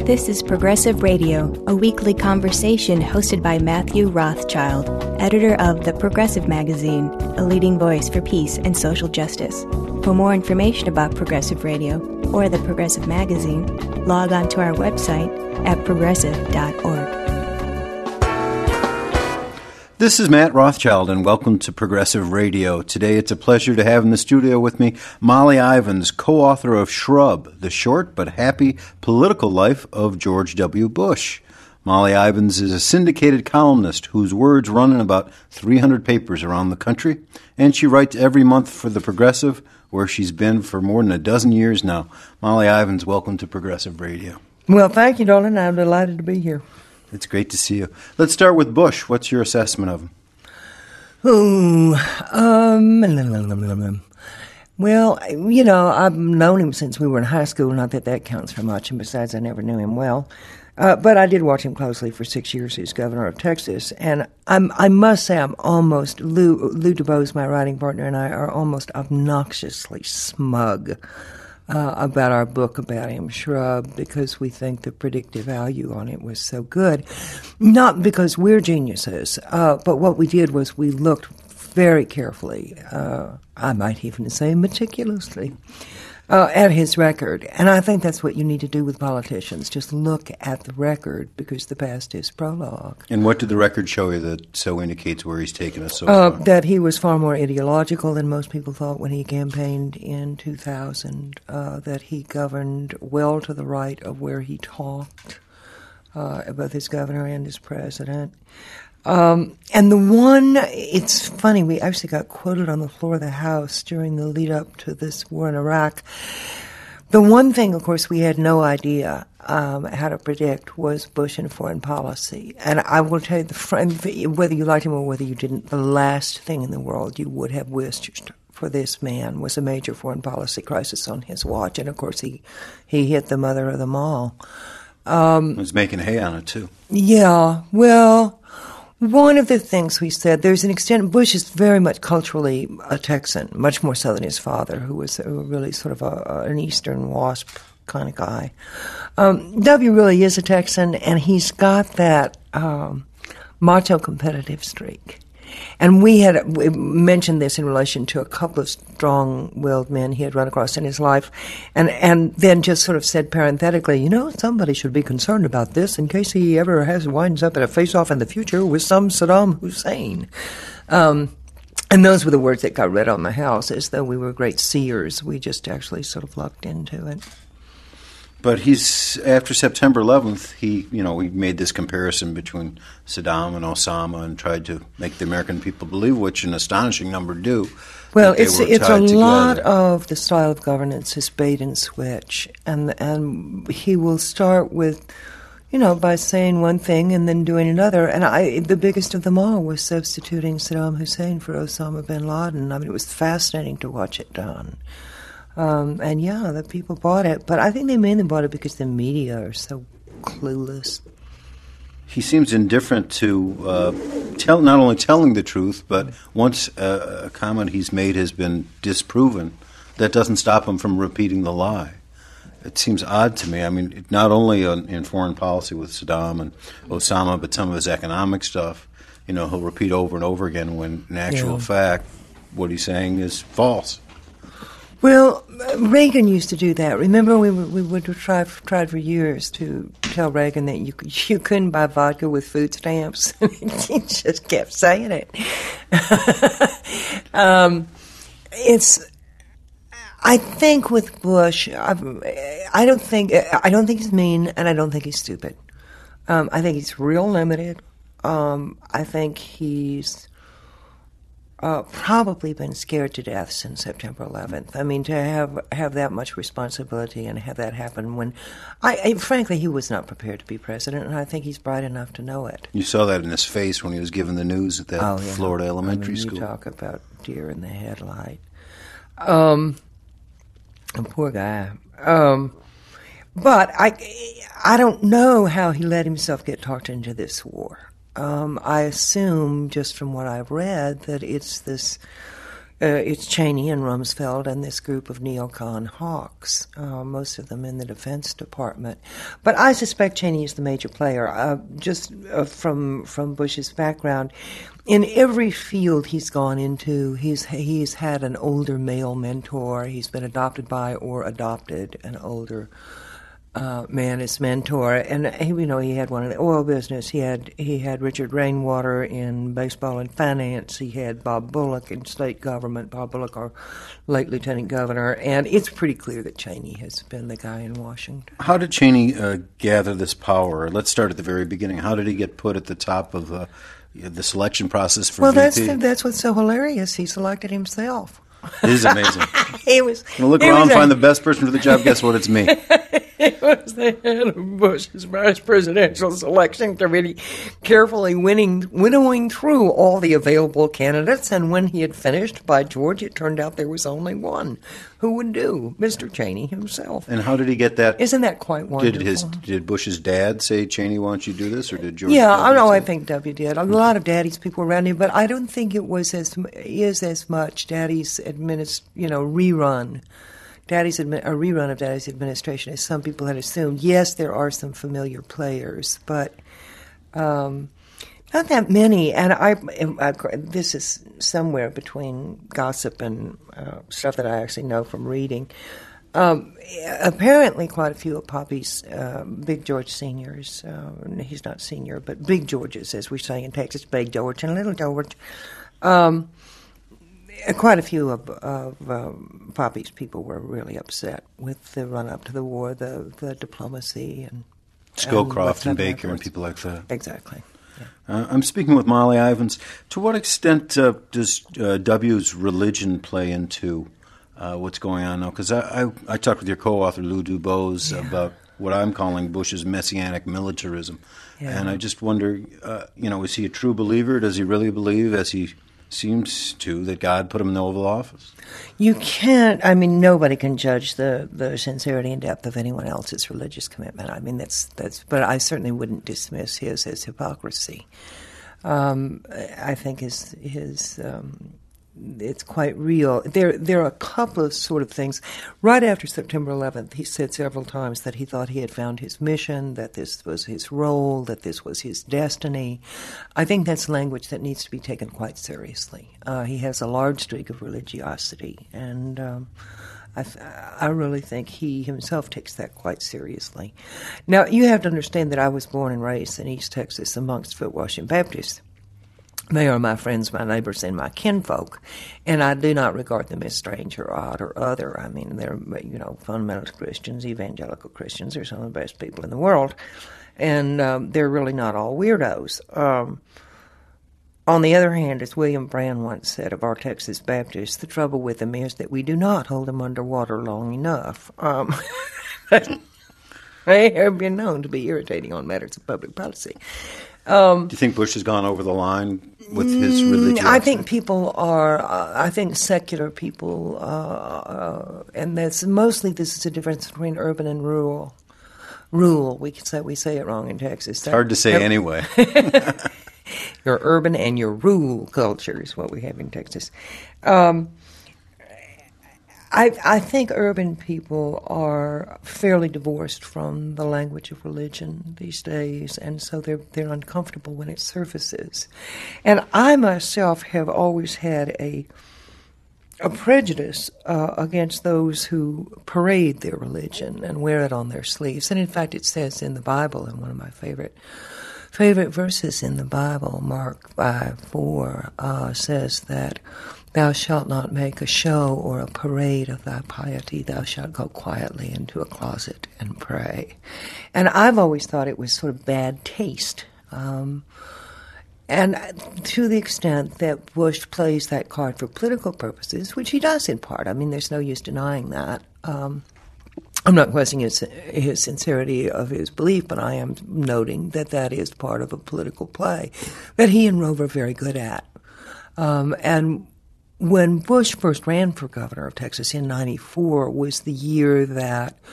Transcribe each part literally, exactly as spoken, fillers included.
This is Progressive Radio, a weekly conversation hosted by Matthew Rothschild, editor of The Progressive Magazine, a leading voice for peace and social justice. For more information about Progressive Radio or The Progressive Magazine, log on to our website at progressive dot org. This is Matt Rothschild, and welcome to Progressive Radio. Today it's a pleasure to have in the studio with me Molly Ivins, co-author of Shrub, The Short but Happy Political Life of George W. Bush. Molly Ivins is a syndicated columnist whose words run in about three hundred papers around the country, and she writes every month for The Progressive, where she's been for more than a dozen years now. Molly Ivins, welcome to Progressive Radio. Well, thank you, darling. I'm delighted to be here. It's great to see you. Let's start with Bush. What's your assessment of him? Oh, um, well, you know, I've known him since we were in high school. Not that that counts for much, and besides, I never knew him well. Uh, but I did watch him closely for six years as governor of Texas, and I'm, I must say I'm almost, Lou, Lou DuBose, my writing partner, and I are almost obnoxiously smug Uh, about our book about him, Shrub, because we think the predictive value on it was so good. Not because we're geniuses, uh, but what we did was we looked very carefully, uh, I might even say meticulously, uh, at his record. And I think that's what you need to do with politicians, just look at the record, because the past is prologue. And what did the record show you that so indicates where he's taken us so uh, far? That he was far more ideological than most people thought when he campaigned in two thousand, uh, that he governed well to the right of where he talked, uh, both as governor and as president. Um, and the one, it's funny, we actually got quoted on the floor of the House during the lead up to this war in Iraq. The one thing, of course, we had no idea um, how to predict was Bush and foreign policy. And I will tell you, the, whether you liked him or whether you didn't, the last thing in the world you would have wished for this man was a major foreign policy crisis on his watch. And, of course, he, he hit the mother of them all. Um, he was making hay on it, too. Yeah, well, one of the things we said, there's an extent, Bush is very much culturally a Texan, much more so than his father, who was a, really sort of a, an Eastern WASP kind of guy. Um, W really is a Texan, and he's got that um, macho competitive streak. And we had we mentioned this in relation to a couple of strong-willed men he had run across in his life, and, and then just sort of said parenthetically, you know, somebody should be concerned about this in case he ever has winds up in a face-off in the future with some Saddam Hussein. Um, and those were the words that got read on the House, as though we were great seers. We just actually sort of lucked into it. But he's, after September eleventh, he, you know, he made this comparison between Saddam and Osama and tried to make the American people believe, which an astonishing number do. Well, it's it's a together. lot of the style of governance is bait and switch, and and he will start with, you know, by saying one thing and then doing another. And I, the biggest of them all was substituting Saddam Hussein for Osama bin Laden. I mean, it was fascinating to watch it done. Um, and yeah, the people bought it, but I think they mainly bought it because the media are so clueless. He seems indifferent to uh, tell, not only telling the truth, but once uh, a comment he's made has been disproven, that doesn't stop him from repeating the lie. It seems odd to me. I mean, not only on, in foreign policy with Saddam and Osama, but some of his economic stuff, you know, he'll repeat over and over again when, in actual yeah. fact, what he's saying is false. Well, Reagan used to do that. Remember, we we would try tried for years to tell Reagan that you could, you couldn't buy vodka with food stamps. He just kept saying it. um, it's. I think with Bush, I've, I don't think I don't think he's mean, and I don't think he's stupid. Um, I think he's real limited. Um, I think he's. Uh, probably been scared to death since September eleventh. I mean, to have have that much responsibility and have that happen when, I, I frankly, he was not prepared to be president, and I think he's bright enough to know it. You saw that in his face when he was given the news at that oh, yeah. Florida elementary I mean, school. You talk about deer in the headlight. Um, poor guy. Um, but I, I don't know how he let himself get talked into this war. Um, I assume, just from what I've read, that it's this uh, it's Cheney and Rumsfeld and this group of neocon hawks, uh, most of them in the Defense Department. But I suspect Cheney is the major player, uh, just uh, from from Bush's background. In every field he's gone into, he's he's had an older male mentor. He's been adopted by or adopted an older Uh, man, his mentor, and he, you know, he had one in the oil business. He had he had Richard Rainwater in baseball and finance. He had Bob Bullock in state government. Bob Bullock, our late lieutenant governor, and it's pretty clear that Cheney has been the guy in Washington. How did Cheney uh, gather this power? Let's start at the very beginning. How did he get put at the top of uh, the selection process for well, V P? Well, that's that's what's so hilarious. He selected himself. It is amazing. he was. Well, look around, find the best person for the job. Guess what? It's me. He was the head of Bush's vice presidential selection committee, carefully winning, winnowing through all the available candidates. And when he had finished, by George, it turned out there was only one who would do, Mister Cheney himself. And how did he get that? Isn't that quite wonderful? Did his did Bush's dad say, Cheney, why don't you do this, or did George? Yeah, I know. Say? I think W did. A lot of Daddy's people around him, but I don't think it was as is as much Daddy's administ, you know, rerun. Daddy's admi- a rerun of Daddy's administration, as some people had assumed. Yes, there are some familiar players, but um, not that many. And I, I, this is somewhere between gossip and uh, stuff that I actually know from reading. Um, apparently, quite a few of Poppy's uh, Big George seniors. Uh, he's not senior, but Big Georges, as we say in Texas, Big George and Little George. Um, Quite a few of, of um, Poppy's people were really upset with the run-up to the war, the, the diplomacy, and Scowcroft and, and Baker afterwards. And people like that. Exactly. Yeah. Uh, I'm speaking with Molly Ivins. To what extent uh, does uh, W's religion play into uh, what's going on now? Because I, I, I talked with your co-author, Lou Dubose, yeah. about what I'm calling Bush's messianic militarism. Yeah. And I just wonder, uh, you know, is he a true believer? Does he really believe, as he seems to, that God put him in the Oval Office? You can't, I mean, nobody can judge the, the sincerity and depth of anyone else's religious commitment. I mean, that's, that's, but I certainly wouldn't dismiss his as hypocrisy. Um, I think his, his, um, it's quite real. There, there are a couple of sort of things. Right after September eleventh, he said several times that he thought he had found his mission, that this was his role, that this was his destiny. I think that's language that needs to be taken quite seriously. Uh, he has a large streak of religiosity, and um, I, I really think he himself takes that quite seriously. Now, you have to understand that I was born and raised in East Texas amongst foot washing Baptists. They are my friends, my neighbors, and my kinfolk, and I do not regard them as strange or odd or other. I mean, they're, you know, fundamentalist Christians, evangelical Christians. They're some of the best people in the world, and um, they're really not all weirdos. Um, on the other hand, as William Brand once said of our Texas Baptists, the trouble with them is that we do not hold them underwater long enough. Um, they have been known to be irritating on matters of public policy. Um, Do you think Bush has gone over the line with his religion? I think people are, uh, I think secular people, uh, uh, and that's mostly, this is a difference between urban and rural. Rural, we could say, we say it wrong in Texas. It's hard to say that, anyway. Your urban and your rural culture is what we have in Texas. Um, I, I think urban people are fairly divorced from the language of religion these days, and so they're they're uncomfortable when it surfaces. And I myself have always had a a prejudice uh, against those who parade their religion and wear it on their sleeves. And in fact, it says in the Bible, in one of my favorite favorite verses in the Bible, Mark five four, uh, says that, "Thou shalt not make a show or a parade of thy piety. Thou shalt go quietly into a closet and pray." And I've always thought it was sort of bad taste. Um, and to the extent that Bush plays that card for political purposes, which he does in part, I mean, there's no use denying that. Um, I'm not questioning his, his sincerity of his belief, but I am noting that that is part of a political play that he and Rove are very good at. Um, and when Bush first ran for governor of Texas in ninety-four was the year that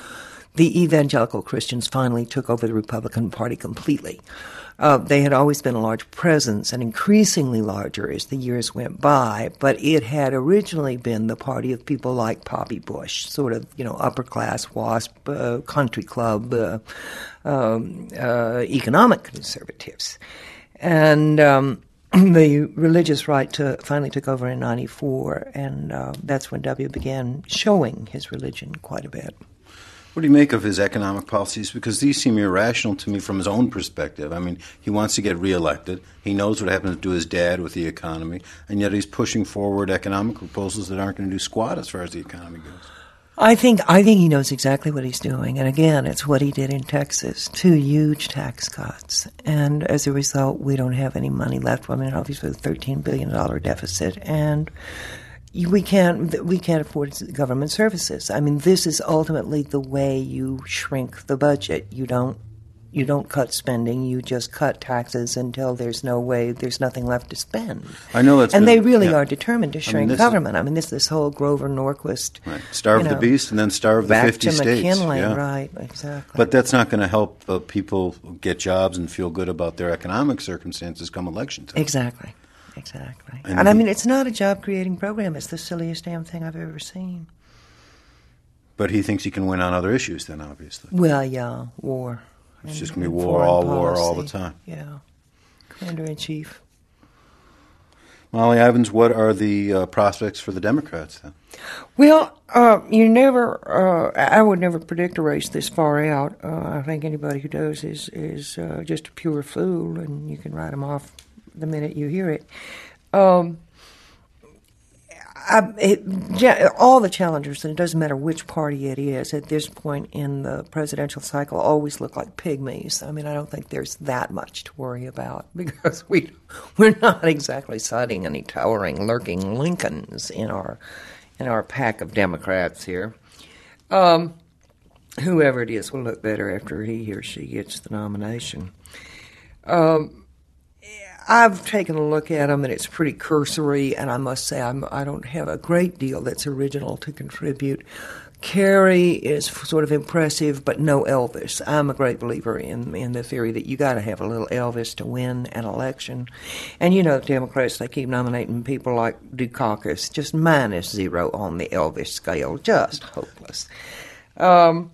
the evangelical Christians finally took over the Republican Party completely. Uh, they had always been a large presence, and increasingly larger as the years went by, but it had originally been the party of people like Poppy Bush, sort of, you know, upper-class WASP, uh, country club, uh, um, uh, economic conservatives. And um, the religious right to, finally took over in ninety-four, and uh, that's when W began showing his religion quite a bit. What do you make of his economic policies? Because these seem irrational to me from his own perspective. I mean, he wants to get reelected. He knows what happened to his dad with the economy, and yet he's pushing forward economic proposals that aren't going to do squat as far as the economy goes. I think I think he knows exactly what he's doing. And again, it's what he did in Texas, two huge tax cuts. And as a result, we don't have any money left. I mean, obviously, a thirteen billion dollars deficit. And We can't we can't afford government services. I mean, this is ultimately the way you shrink the budget. You don't you don't cut spending. You just cut taxes until there's no way there's nothing left to spend. I know that's and been, they really yeah. are determined to shrink I mean, government. Is, I mean, this this whole Grover Norquist, right. starve you know, the beast and then starve the back fifty to states. McKinley, yeah. right? Exactly. But that's not going to help uh, people get jobs and feel good about their economic circumstances come election time. Exactly. Exactly. And, and I he, mean, it's not a job-creating program. It's the silliest damn thing I've ever seen. But he thinks he can win on other issues then, obviously. Well, yeah, war. It's and, just going to be war, all policy. war, all the time. Yeah. Commander-in-Chief. Molly Ivins, what are the uh, prospects for the Democrats then? Well, uh, you never, uh, I would never predict a race this far out. Uh, I think anybody who does is, is uh, just a pure fool, and you can write them off the minute you hear it. Um, I, it, all the challengers, and it doesn't matter which party it is, at this point in the presidential cycle always look like pygmies. I mean, I don't think there's that much to worry about because we, we're not exactly citing any towering, lurking Lincolns in our in our pack of Democrats here. Um, whoever it is will look better after he or she gets the nomination. Um, I've taken a look at them, and it's pretty cursory, and I must say I'm, I don't have a great deal that's original to contribute. Kerry is sort of impressive, but no Elvis. I'm a great believer in, in the theory that you got to have a little Elvis to win an election. And you know, the Democrats, they keep nominating people like Dukakis, just minus zero on the Elvis scale, just hopeless. Um,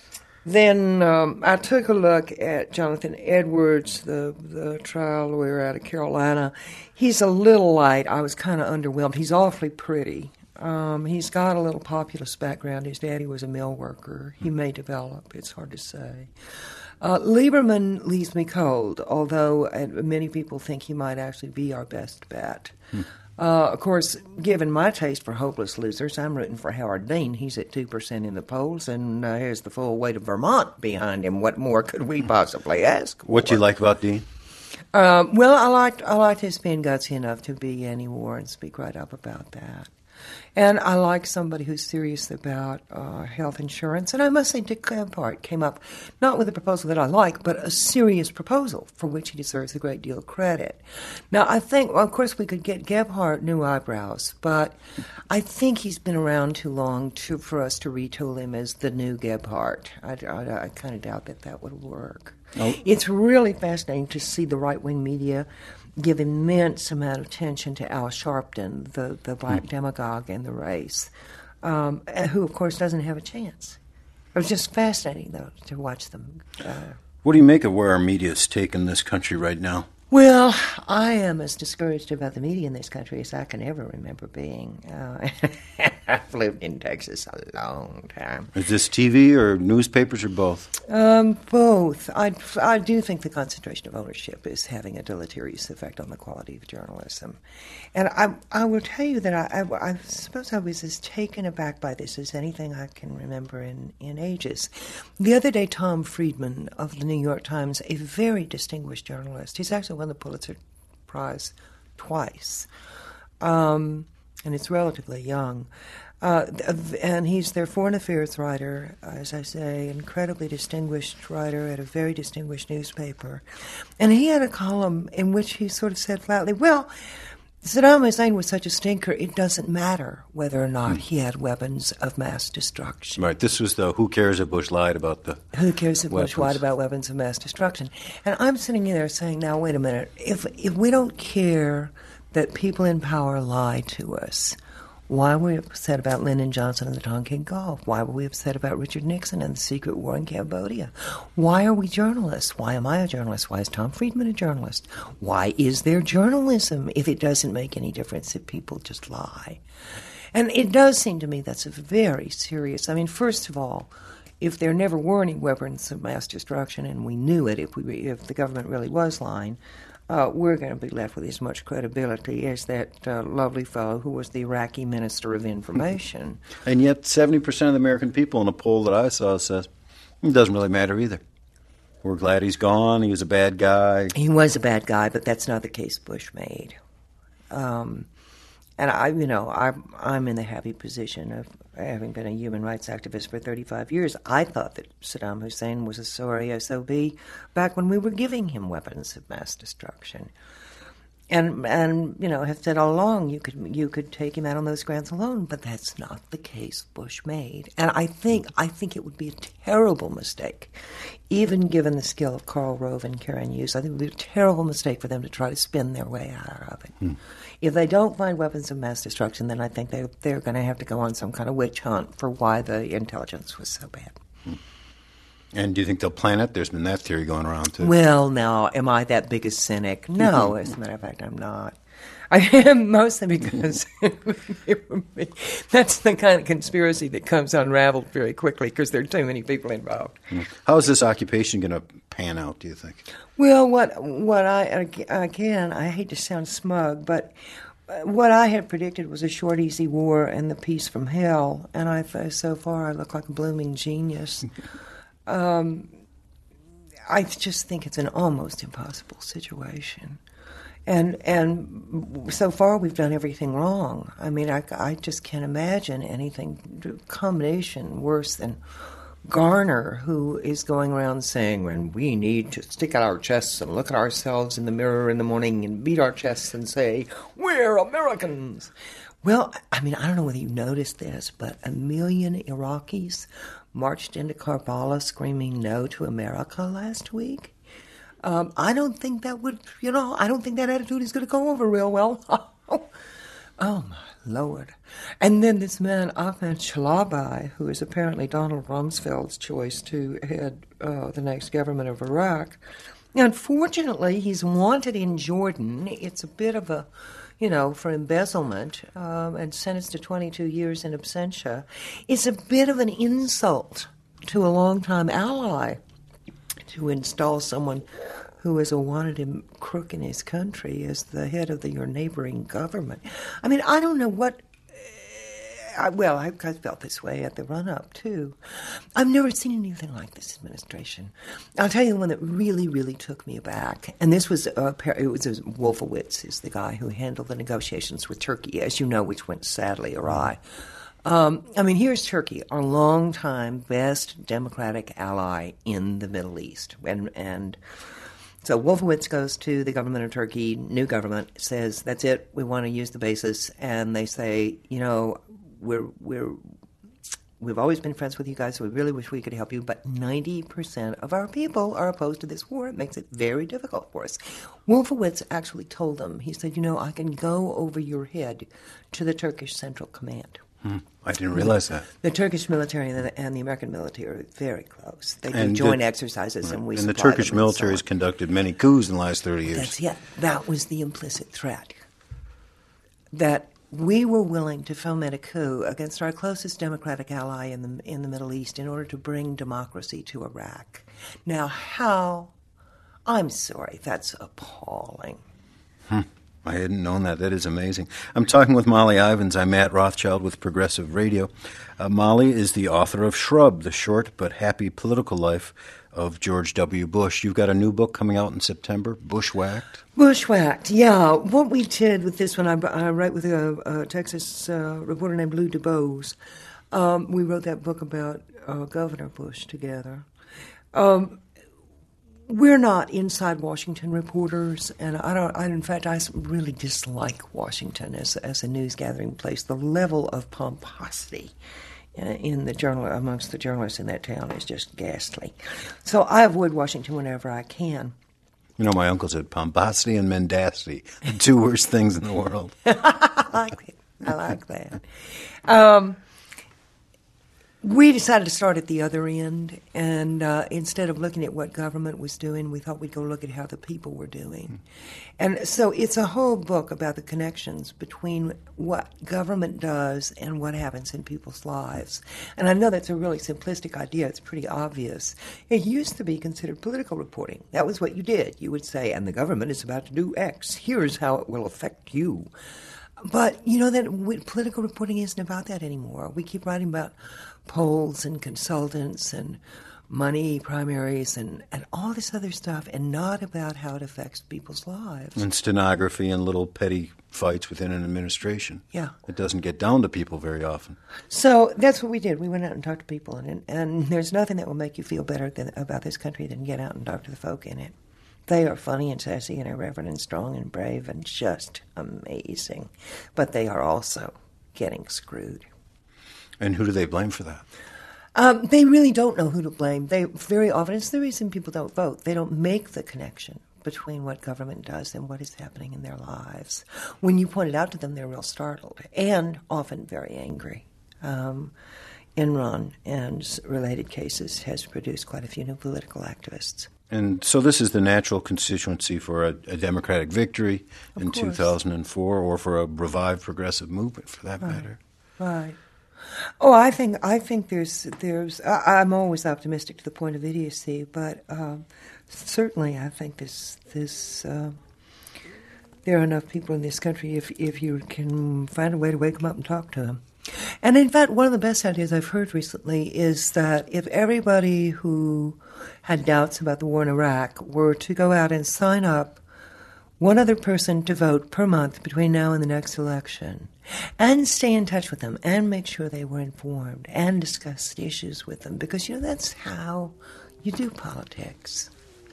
Then um, I took a look at Jonathan Edwards, the the trial lawyer out of Carolina. He's a little light. I was kind of underwhelmed. He's awfully pretty. Um, he's got a little populist background. His daddy was a mill worker. He may develop. It's hard to say. Uh, Lieberman leaves me cold, although uh, many people think he might actually be our best bet. Hmm. Uh, of course, given my taste for hopeless losers, I'm rooting for Howard Dean. He's at two percent in the polls and uh, has the full weight of Vermont behind him. What more could we possibly ask for? What do you like about Dean? Um, well, I liked, I liked his being gutsy enough to be anti-war and speak right up about that. And I like somebody who's serious about uh, health insurance. And I must say Dick Gephardt came up not with a proposal that I like, but a serious proposal for which he deserves a great deal of credit. Now, I think, well, of course, we could get Gephardt new eyebrows, but I think he's been around too long to, for us to retool him as the new Gephardt. I, I, I kind of doubt that that would work. Oh. It's really fascinating to see the right-wing media give immense amount of attention to Al Sharpton, the, the black mm. demagogue in the race, um, who, of course, doesn't have a chance. It was just fascinating, though, to watch them. Uh, what do you make of where our media is taking this country right now? Well, I am as discouraged about the media in this country as I can ever remember being. Uh, I've lived in Texas a long time. Is this T V or newspapers or both? Um, both. I, I do think the concentration of ownership is having a deleterious effect on the quality of journalism. And I, I will tell you that I, I, I suppose I was as taken aback by this as anything I can remember in, in ages. The other day, Tom Friedman of the New York Times, a very distinguished journalist, he's actually won the Pulitzer Prize twice, um, and it's relatively young. Uh, and he's their foreign affairs writer, as I say, incredibly distinguished writer at a very distinguished newspaper. And he had a column in which he sort of said flatly, well, Saddam Hussein was such a stinker, it doesn't matter whether or not he had weapons of mass destruction. Right. This was the who cares if Bush lied about the Who cares if weapons. Bush lied about weapons of mass destruction? And I'm sitting there saying, now, wait a minute. If, if we don't care that people in power lie to us, why were we upset about Lyndon Johnson and the Tonkin Gulf? Why were we upset about Richard Nixon and the secret war in Cambodia? Why are we journalists? Why am I a journalist? Why is Tom Friedman a journalist? Why is there journalism if it doesn't make any difference if people just lie? And it does seem to me that's a very serious. I mean, first of all, if there never were any weapons of mass destruction and we knew it, if we if the government really was lying, Uh, we're going to be left with as much credibility as that uh, lovely fellow who was the Iraqi Minister of Information. And yet seventy percent of the American people in a poll that I saw says it doesn't really matter either. We're glad he's gone. He was a bad guy. He was a bad guy, but that's not the case Bush made. Um, and I, you know, I'm, I'm in the happy position of having been a human rights activist for thirty-five years. I thought that Saddam Hussein was a sorry S O B back when we were giving him weapons of mass destruction. And, and you know, have said all along you could you could take him out on those grounds alone, but that's not the case Bush made. And I think I think it would be a terrible mistake, even given the skill of Karl Rove and Karen Hughes. I think it would be a terrible mistake for them to try to spin their way out of it. Hmm. If they don't find weapons of mass destruction, then I think they, they're going to have to go on some kind of witch hunt for why the intelligence was so bad. Hmm. And do you think they'll plan it? There's been that theory going around, too. Well, now, am I that big a cynic? No, as a matter of fact, I'm not. I am mostly because that's the kind of conspiracy that comes unraveled very quickly because there are too many people involved. How is this occupation going to pan out, do you think? Well, what what I, again, I hate to sound smug, but what I had predicted was a short, easy war and the peace from hell, and I so far I look like a blooming genius. Um, I just think it's an almost impossible situation. And and so far we've done everything wrong. I mean, I, I just can't imagine anything, combination worse than Garner, who is going around saying, when we need to stick out our chests and look at ourselves in the mirror in the morning and beat our chests and say, we're Americans. Well, I mean, I don't know whether you noticed this, but a million Iraqis marched into Karbala screaming no to America last week. Um, I don't think that would, you know, I don't think that attitude is going to go over real well. Oh, my Lord. And then this man, Ahmed Chalabi, who is apparently Donald Rumsfeld's choice to head uh, the next government of Iraq. Unfortunately, he's wanted in Jordan. It's a bit of a, you know, for embezzlement um, and sentenced to twenty-two years in absentia. It's a bit of an insult to a longtime ally to install someone who is a wanted crook in his country as the head of the, your neighboring government. I mean, I don't know what... Uh, I, well, I, I felt this way at the run-up, too. I've never seen anything like this administration. I'll tell you the one that really, really took me aback. And this was, uh, it was uh, Wolfowitz is the guy who handled the negotiations with Turkey, as you know, which went sadly awry. Um, I mean, here's Turkey, our longtime best democratic ally in the Middle East. And... and So Wolfowitz goes to the government of Turkey, new government, says, that's it, we want to use the basis. And they say, you know, we're, we're, we've always been friends with you guys, so we really wish we could help you, but ninety percent of our people are opposed to this war. It makes it very difficult for us. Wolfowitz actually told them, he said, you know, I can go over your head to the Turkish Central Command. Hmm. I didn't realize that. The Turkish military and the, and the American military are very close. They do and joint the, exercises, right. and we And the supply Turkish them military and has so on. conducted many coups in the last thirty years. That's yeah. That was the implicit threat. That we were willing to foment a coup against our closest democratic ally in the in the Middle East in order to bring democracy to Iraq. Now, how? I'm sorry, that's appalling. Hmm. I hadn't known that. That is amazing. I'm talking with Molly Ivins. I'm Matt Rothschild with Progressive Radio. Uh, Molly is the author of Shrub, The Short But Happy Political Life of George W. Bush. You've got a new book coming out in September, Bushwhacked? Bushwhacked, yeah. What we did with this one, I, I write with a, a Texas uh, reporter named Lou DuBose. Um, we wrote that book about uh, Governor Bush together. Um we're not inside Washington reporters, and I don't. I, in fact, I really dislike Washington as as a news gathering place. The level of pomposity in the journal amongst the journalists in that town is just ghastly. So I avoid Washington whenever I can. You know, my uncle said pomposity and mendacity, the two worst things in the world. I like it. I like that. Um, we decided to start at the other end, and uh, instead of looking at what government was doing, we thought we'd go look at how the people were doing. And so it's a whole book about the connections between what government does and what happens in people's lives. And I know that's a really simplistic idea. It's pretty obvious. It used to be considered political reporting. That was what you did. You would say, and the government is about to do X. Here's how it will affect you. But, you know, that political reporting isn't about that anymore. We keep writing about polls and consultants and money primaries and, and all this other stuff, and not about how it affects people's lives. And stenography and little petty fights within an administration. Yeah. It doesn't get down to people very often. So that's what we did. We went out and talked to people, and and there's nothing that will make you feel better than, about this country than get out and talk to the folk in it. They are funny and sassy and irreverent and strong and brave and just amazing. But they are also getting screwed. And who do they blame for that? Um, they really don't know who to blame. They very often, it's the reason people don't vote. They don't make the connection between what government does and what is happening in their lives. When you point it out to them, they're real startled and often very angry. Um, Enron and related cases has produced quite a few new political activists. And so this is the natural constituency for a, a Democratic victory Of in course. two thousand four, or for a revived progressive movement, for that Right. matter. Right. Oh, I think I think there's there's I, I'm always optimistic to the point of idiocy, but um, certainly I think this this uh, there are enough people in this country if if you can find a way to wake them up and talk to them. And in fact, one of the best ideas I've heard recently is that if everybody who had doubts about the war in Iraq were to go out and sign up one other person to vote per month between now and the next election, and stay in touch with them and make sure they were informed and discuss issues with them, because, you know, that's how you do politics.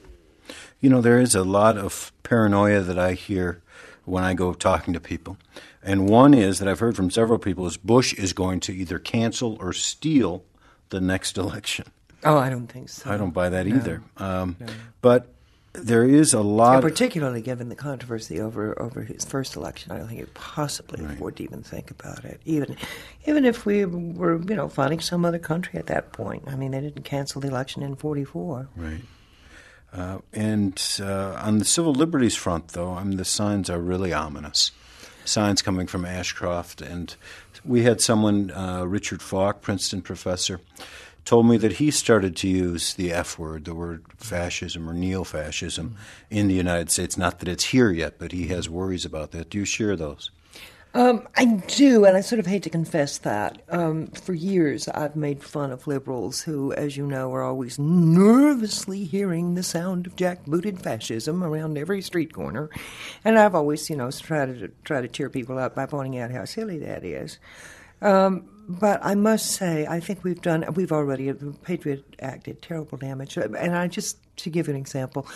You know, there is a lot of paranoia that I hear when I go talking to people. And one is that I've heard from several people is Bush is going to either cancel or steal the next election. Oh, I don't think so. I don't buy that No. either. Um, No. But there is a lot... And particularly given the controversy over, over his first election, I don't think he'd possibly Right. afford to even think about it. Even even if we were, you know, finding some other country at that point. I mean, they didn't cancel the election in forty-four. Right. Uh, and uh, on the civil liberties front, though, I mean, the signs are really ominous. Signs coming from Ashcroft. And we had someone, uh, Richard Falk, Princeton professor, told me that he started to use the F word, the word fascism or neo-fascism, mm-hmm. in the United States. Not that it's here yet, but he has worries about that. Do you share those? Um, I do, and I sort of hate to confess that. Um, for years, I've made fun of liberals who, as you know, are always nervously hearing the sound of jackbooted fascism around every street corner. And I've always, you know, tried to, try to cheer people up by pointing out how silly that is. Um, but I must say, I think we've done, we've already, the Patriot Act did terrible damage. And I just, to give an example,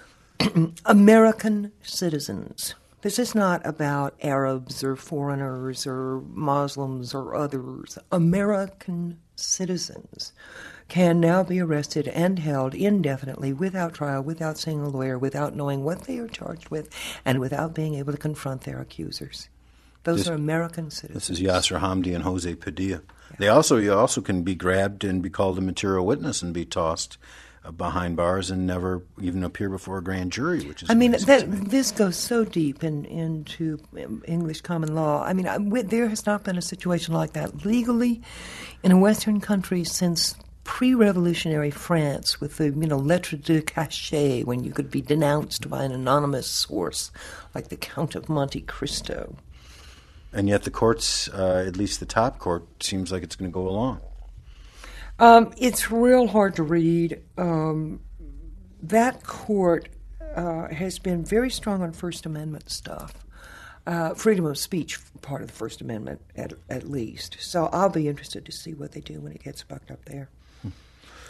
American citizens. This is not about Arabs or foreigners or Muslims or others. American citizens can now be arrested and held indefinitely without trial, without seeing a lawyer, without knowing what they are charged with, and without being able to confront their accusers. Those This- are American citizens. This is Yasser Hamdi and Jose Padilla. Yeah. They also you also can be grabbed and be called a material witness and be tossed uh, behind bars and never even appear before a grand jury, which is I mean, amazing that, to me. this goes so deep in, into English common law. I mean, I, we, there has not been a situation like that legally in a Western country since pre-revolutionary France, with the, you know, lettre de cachet, when you could be denounced by an anonymous source like the Count of Monte Cristo. And yet the courts, uh, at least the top court, seems like it's going to go along. Um, it's real hard to read. Um, that court uh, has been very strong on First Amendment stuff. Uh, freedom of speech, part of the First Amendment, at, at least. So I'll be interested to see what they do when it gets bucked up there.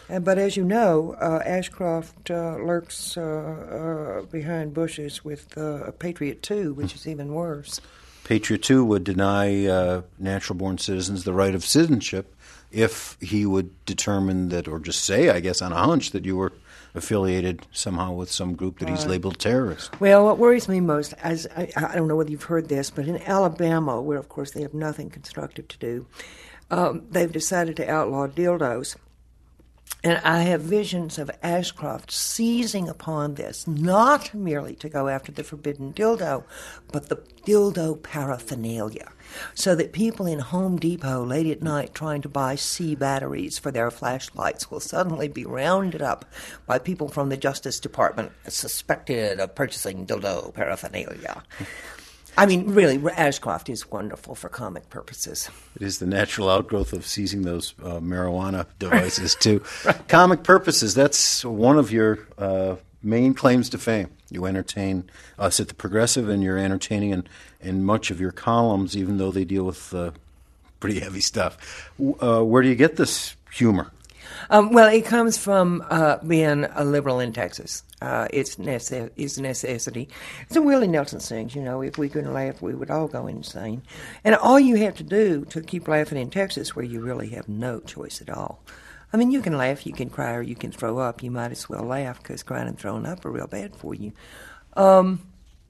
Uh, but as you know, uh, Ashcroft uh, lurks uh, uh, behind bushes with uh, Patriot two, which is even worse. Patriot two would deny uh, natural-born citizens the right of citizenship if he would determine that, or just say, I guess, on a hunch, that you were affiliated somehow with some group that he's labeled terrorist. Well, what worries me most, as I, I don't know whether you've heard this, but in Alabama, where, of course, they have nothing constructive to do, um, they've decided to outlaw dildos. And I have visions of Ashcroft seizing upon this, not merely to go after the forbidden dildo, but the dildo paraphernalia, so that people in Home Depot late at night trying to buy C batteries for their flashlights will suddenly be rounded up by people from the Justice Department suspected of purchasing dildo paraphernalia. I mean, really, Ashcroft is wonderful for comic purposes. It is the natural outgrowth of seizing those uh, marijuana devices, too. Right. Comic purposes, that's one of your uh, main claims to fame. You entertain us at The Progressive, and you're entertaining in, in much of your columns, even though they deal with uh, pretty heavy stuff. Uh, where do you get this humor? Um, well, it comes from uh, being a liberal in Texas. Uh, it's, nece- it's a necessity. It's a Willie Nelson sings, you know, if we couldn't laugh, we would all go insane. And all you have to do to keep laughing in Texas, where you really have no choice at all. I mean, you can laugh, you can cry, or you can throw up. You might as well laugh, because crying and throwing up are real bad for you. Um,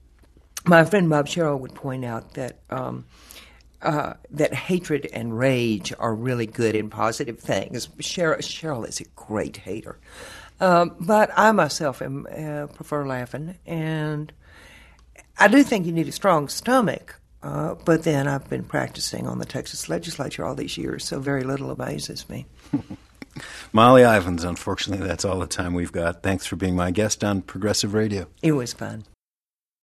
my friend Bob Sherrill would point out that um, uh, that hatred and rage are really good and positive things. Sherrill, Sherrill is a great hater. Um, but I myself am, uh, prefer laughing, and I do think you need a strong stomach, uh, but then I've been practicing on the Texas legislature all these years, so very little amazes me. Molly Ivins, unfortunately, that's all the time we've got. Thanks for being my guest on Progressive Radio. It was fun.